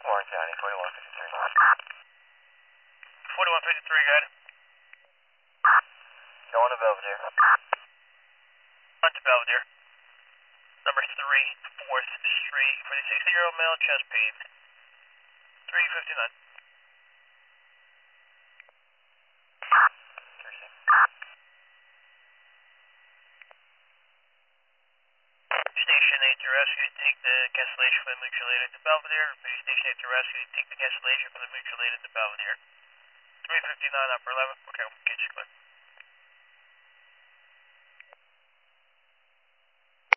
Orange County, 4153. 4153, guide. Going to Belvedere. On to Belvedere. Number 3, 4th Street, for the 60-year-old male, chest pain. 359. Station 8 to rescue, take the cancellation for the mutual aid to Belvedere. Station 8 to rescue, take the cancellation for the mutual aid to Belvedere. 359 upper 11, okay, we'll get you clear.